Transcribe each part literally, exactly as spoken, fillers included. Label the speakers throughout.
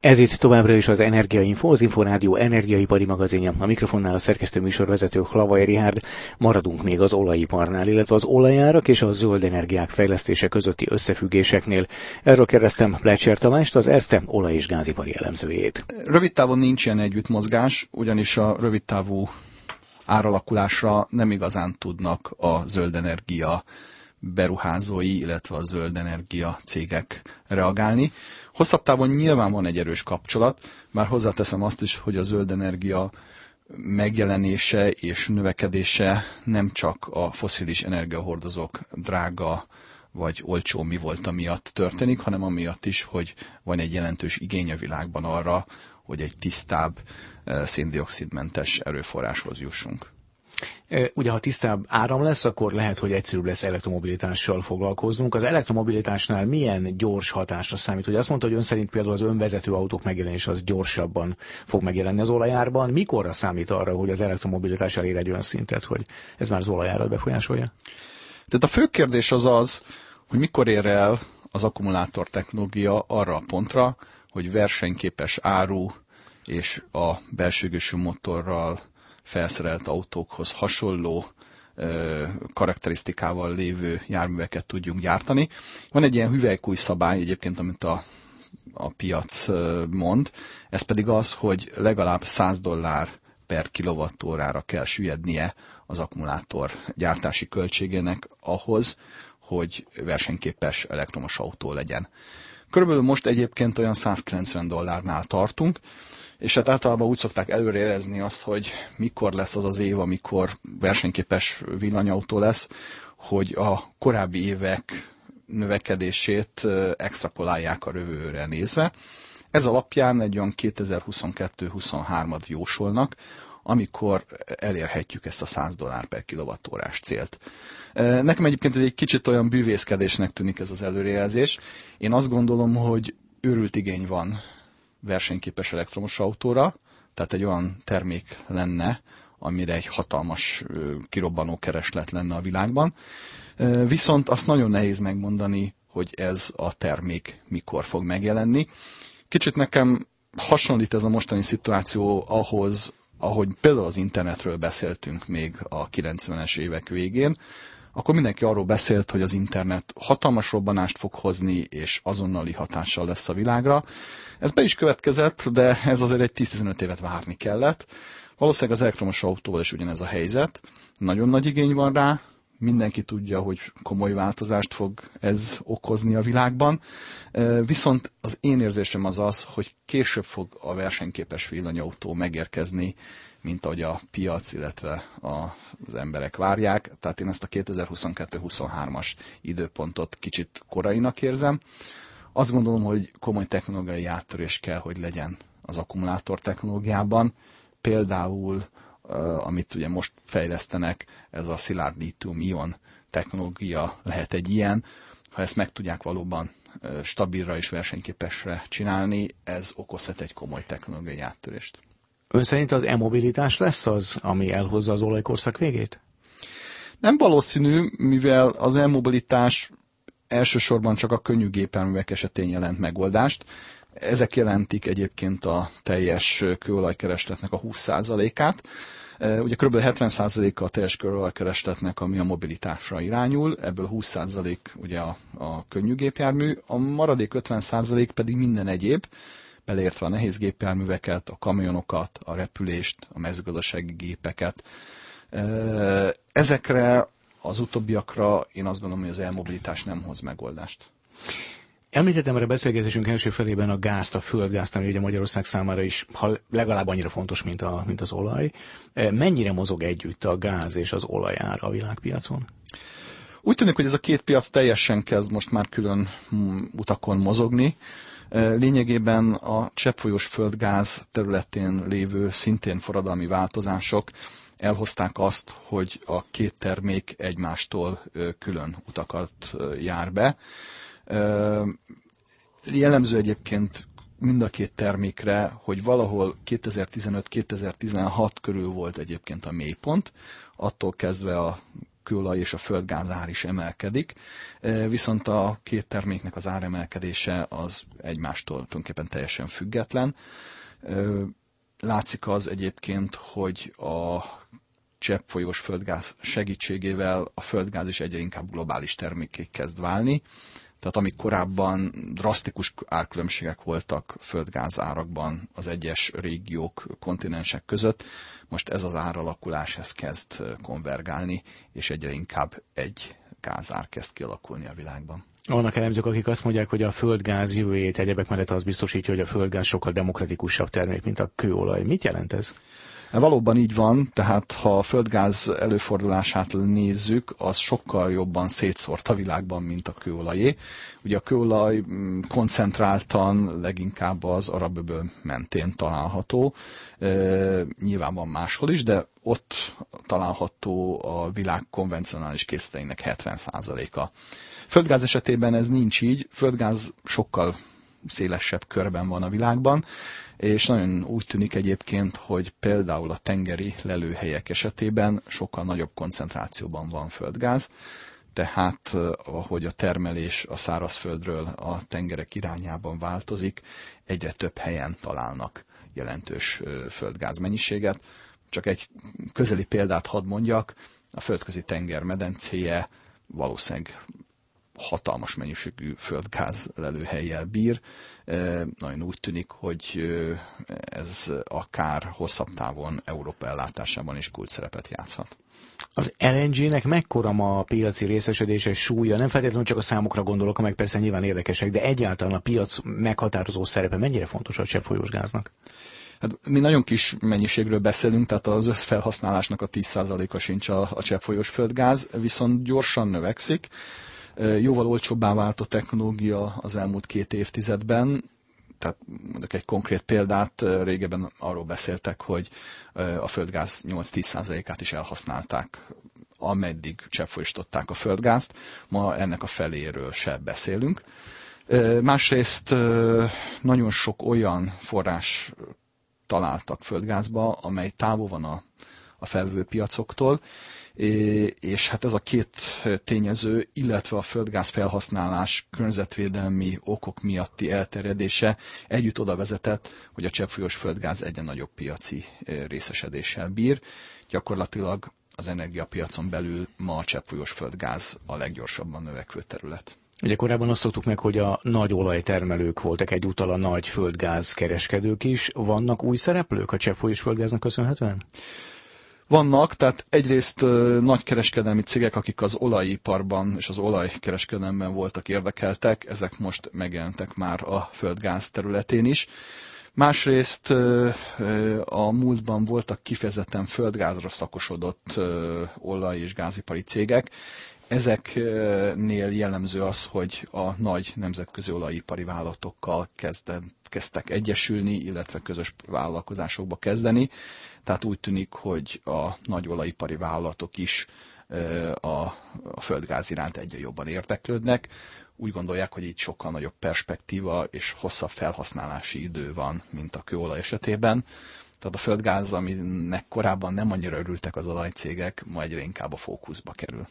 Speaker 1: Ez itt továbbra is az Energiainfo, az Inforádió energiaipari magazinja. A mikrofonnál a szerkesztő műsorvezető Hlavaj Richárd. Maradunk még az olajiparnál, illetve az olajárak és a zöld energiák fejlesztése közötti összefüggéseknél. Erről kérdeztem Plecsér Tamást, az Erste olaj- és gázipari elemzőjét.
Speaker 2: Rövid távon nincs ilyen együttmozgás, ugyanis a rövid távú áralakulásra nem igazán tudnak a zöld energia beruházói, illetve a zöld energia cégek reagálni. Hosszabb távon nyilván van egy erős kapcsolat, bár hozzáteszem azt is, hogy a zöld energia megjelenése és növekedése nem csak a fosszilis energiahordozók drága vagy olcsó mi volt miatt történik, hanem amiatt is, hogy van egy jelentős igény a világban arra, hogy egy tisztább, széndioxidmentes erőforráshoz jussunk.
Speaker 1: Ugye, ha tisztább áram lesz, akkor lehet, hogy egyszerűbb lesz elektromobilitással foglalkoznunk. Az elektromobilitásnál milyen gyors hatásra számít? Ugye azt mondta, hogy ön szerint például az önvezető autók megjelenése az gyorsabban fog megjelenni az olajárban. Mikorra számít arra, hogy az elektromobilitás elér egy olyan szintet, hogy ez már az olajárat befolyásolja?
Speaker 2: Tehát a fő kérdés az az, hogy mikor ér el az akkumulátor technológia arra a pontra, hogy versenyképes áru és a belső égésű motorral felszerelt autókhoz hasonló ö, karakterisztikával lévő járműveket tudjunk gyártani. Van egy ilyen hüvelykúj szabály egyébként, amit a, a piac mond, ez pedig az, hogy legalább száz dollár per kilovattórára kell süllyednie az akkumulátor gyártási költségének ahhoz, hogy versenyképes elektromos autó legyen. Körülbelül most egyébként olyan százkilencven dollárnál tartunk, és hát általában úgy szokták előrejelezni azt, hogy mikor lesz az az év, amikor versenyképes villanyautó lesz, hogy a korábbi évek növekedését extrapolálják a jövőre nézve. Ez alapján egy olyan kétezer-huszonkettő huszonhármat jósolnak, amikor elérhetjük ezt a száz dollár per kilovattórás célt. Nekem egyébként egy kicsit olyan bűvészkedésnek tűnik ez az előrejelzés. Én azt gondolom, hogy őrült igény van versenyképes elektromos autóra, tehát egy olyan termék lenne, amire egy hatalmas kirobbanó kereslet lenne a világban. Viszont azt nagyon nehéz megmondani, hogy ez a termék mikor fog megjelenni. Kicsit nekem hasonlít ez a mostani szituáció ahhoz, ahogy például az internetről beszéltünk még a kilencvenes évek végén, akkor mindenki arról beszélt, hogy az internet hatalmas robbanást fog hozni, és azonnali hatással lesz a világra. Ez be is következett, de ez azért egy tíz-tizenöt évet várni kellett. Valószínűleg az elektromos autóval is ugyanez a helyzet. Nagyon nagy igény van rá, mindenki tudja, hogy komoly változást fog ez okozni a világban. Viszont az én érzésem az az, hogy később fog a versenyképes villanyautó megérkezni, mint ahogy a piac, illetve az emberek várják. Tehát én ezt a kétezer-huszonkettő huszonhármas időpontot kicsit korainak érzem. Azt gondolom, hogy komoly technológiai áttörés kell, hogy legyen az akkumulátor technológiában. Például, amit ugye most fejlesztenek, ez a szilárd lítium-ion technológia lehet egy ilyen. Ha ezt meg tudják valóban stabilra és versenyképesre csinálni, ez okozhat egy komoly technológiai áttörést.
Speaker 1: Ön szerint az e-mobilitás lesz az, ami elhozza az olajkorszak végét?
Speaker 2: Nem valószínű, mivel az e-mobilitás elsősorban csak a könnyű gépjárművek esetén jelent megoldást. Ezek jelentik egyébként a teljes kőolajkeresletnek a húsz százalékát. Ugye kb. hetven százaléka a teljes kőolajkeresletnek, ami a mobilitásra irányul, ebből húsz százalék ugye a, a könnyű gépjármű, a maradék ötven százalék pedig minden egyéb, beleértve a nehéz gépjárműveket, a kamionokat, a repülést, a mezőgazdasági gépeket. Ezekre az utóbbiakra én azt gondolom, hogy az elmobilitás nem hoz megoldást.
Speaker 1: Említettem már a beszélgetésünk első felében a gázt, a földgázt, ami ugye Magyarország számára is legalább annyira fontos, mint, a, mint az olaj. Mennyire mozog együtt a gáz és az olajár a világpiacon?
Speaker 2: Úgy tűnik, hogy ez a két piac teljesen kezd most már külön utakon mozogni. Lényegében a cseppfolyós földgáz területén lévő szintén forradalmi változások elhozták azt, hogy a két termék egymástól külön utakat jár be. Jellemző egyébként mind a két termékre, hogy valahol kétezer-tizenöt kétezer-tizenhat körül volt egyébként a mélypont, attól kezdve a kőolaj és a földgáz ár is emelkedik, viszont a két terméknek az áremelkedése az egymástól tulajdonképpen teljesen független. Látszik az egyébként, hogy a cseppfolyós földgáz segítségével a földgáz is egyre inkább globális termékké kezd válni. Tehát amíg korábban drasztikus árkülönbségek voltak földgáz árakban az egyes régiók, kontinensek között, most ez az áralakulás ez kezd konvergálni, és egyre inkább egy gázár kezd kialakulni a világban.
Speaker 1: Vannak elemzők, akik azt mondják, hogy a földgáz jövőjét egyebek mellett az biztosítja, hogy a földgáz sokkal demokratikusabb termék, mint a kőolaj. Mit jelent ez?
Speaker 2: Valóban így van, tehát ha a földgáz előfordulását nézzük, az sokkal jobban szétszórt a világban, mint a kőolajé. Ugye a kőolaj koncentráltan leginkább az Arab-öböl mentén található, e, nyilván van máshol is, de ott található a világ konvencionális készleteinek hetven százaléka. Földgáz esetében ez nincs így, földgáz sokkal szélesebb körben van a világban, és nagyon úgy tűnik egyébként, hogy például a tengeri lelőhelyek esetében sokkal nagyobb koncentrációban van földgáz, tehát ahogy a termelés a szárazföldről a tengerek irányában változik, egyre több helyen találnak jelentős földgáz mennyiséget. Csak egy közeli példát hadd mondjak, a Földközi tenger medencéje valószínűleg hatalmas mennyiségű földgáz lelőhellyel bír. Nagyon úgy tűnik, hogy ez akár hosszabb távon Európa ellátásában is kulcsszerepet játszhat.
Speaker 1: Az el en gé-nek mekkora ma a piaci részesedése, súlya? Nem feltétlenül csak a számokra gondolok, amelyek persze nyilván érdekesek, de egyáltalán a piac meghatározó szerepe mennyire fontos a cseppfolyós gáznak?
Speaker 2: Hát mi nagyon kis mennyiségről beszélünk, tehát az összfelhasználásnak a tíz százaléka sincs a, a cseppfolyós földgáz, viszont gyorsan növekszik. Jóval olcsóbbá vált a technológia az elmúlt két évtizedben, tehát mondok egy konkrét példát, régebben arról beszéltek, hogy a földgáz nyolc-tíz százalékát is elhasználták, ameddig cseppfolyósították a földgázt, ma ennek a feléről se beszélünk. Másrészt nagyon sok olyan forrás találtak földgázba, amely távol van a, a felvevő piacoktól, és hát ez a két tényező, illetve a földgáz felhasználás környezetvédelmi okok miatti elterjedése együtt oda vezetett, hogy a cseppfolyós földgáz egyre nagyobb piaci részesedéssel bír. Gyakorlatilag az energiapiacon belül ma a cseppfolyós földgáz a leggyorsabban növekvő terület.
Speaker 1: Ugye korábban azt szoktuk meg, hogy a nagy olajtermelők voltak egyúttal a nagy földgáz kereskedők is. Vannak új szereplők a cseppfolyós földgáznak köszönhetően?
Speaker 2: Vannak, tehát egyrészt uh, nagy kereskedelmi cégek, akik az olajiparban és az olajkereskedelemben voltak érdekeltek, ezek most megjelentek már a földgáz területén is. Másrészt uh, uh, a múltban voltak kifejezetten földgázra szakosodott uh, olaj- és gázipari cégek. Ezeknél jellemző az, hogy a nagy nemzetközi olajipari vállalatokkal kezdett, kezdtek egyesülni, illetve közös vállalkozásokba kezdeni. Tehát úgy tűnik, hogy a nagy olajipari vállalatok is a, a földgáz iránt egyre jobban érdeklődnek. Úgy gondolják, hogy itt sokkal nagyobb perspektíva és hosszabb felhasználási idő van, mint a kőolaj esetében. Tehát a földgáz, aminek korábban nem annyira örültek az olajcégek, ma egyre inkább a fókuszba kerül.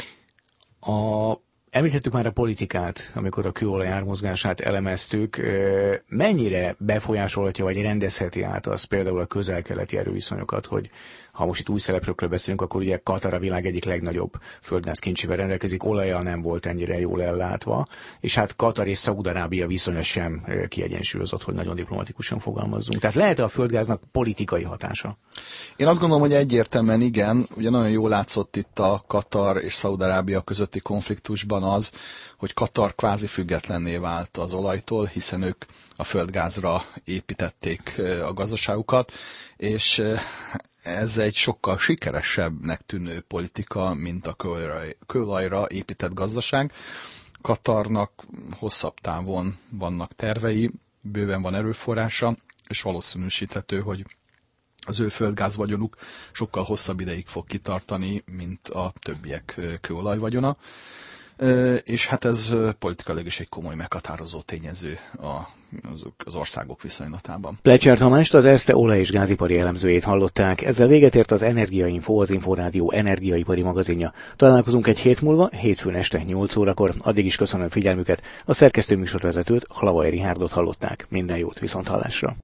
Speaker 1: A, említettük már a politikát, amikor a kőolaj ármozgását elemeztük. Mennyire befolyásolhatja, vagy rendezheti át az például a közel-keleti erőviszonyokat, hogy ha most itt új szereplőkről beszélünk, akkor ugye Katar a világ egyik legnagyobb földgázkincsével rendelkezik, olajjal nem volt ennyire jól ellátva, és hát Katar és Szaúd-Arábia viszonya sem kiegyensúlyozott, hogy nagyon diplomatikusan fogalmazzunk. Tehát lehet-e a földgáznak politikai hatása?
Speaker 2: Én azt gondolom, hogy egyértelműen igen. Ugye nagyon jól látszott itt a Katar és Szaúd-Arábia közötti konfliktusban az, hogy Katar kvázi függetlenné vált az olajtól, hiszen ők a földgázra építették a gazdaságukat, és ez egy sokkal sikeresebbnek tűnő politika, mint a kőolajra épített gazdaság. Katarnak hosszabb távon vannak tervei, bőven van erőforrása, és valószínűsíthető, hogy az ő földgázvagyonuk sokkal hosszabb ideig fog kitartani, mint a többiek kőolajvagyona. És hát ez politikailag is egy komoly meghatározó tényező a, az országok viszonylatában.
Speaker 1: Plecser Tamást, az Erste olaj- és gázipari elemzőjét hallották. Ezzel véget ért az Energiainfo, az Inforádió energiaipari magazinja. Találkozunk egy hét múlva, hétfőn este nyolc órakor. Addig is köszönöm figyelmüket. A szerkesztő műsorvezetőt, Hlavai Rihárdot hallották. Minden jót, viszonthallásra.